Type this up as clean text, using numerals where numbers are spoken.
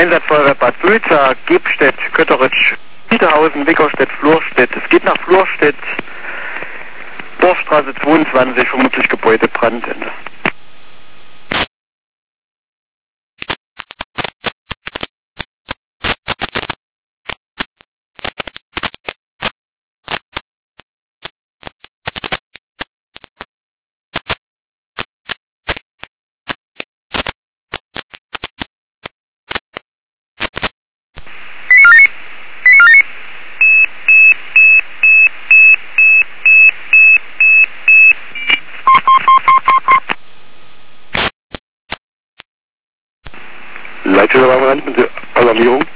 Einsatzfeuerwehr Bad Sulza, Gebstedt, Kötteritsch, Peterhausen, Wickerstedt, Flurstedt. Es geht nach Flurstedt, Dorfstraße 22, vermutlich Gebäudebrand. Leitstelle Alarmierung.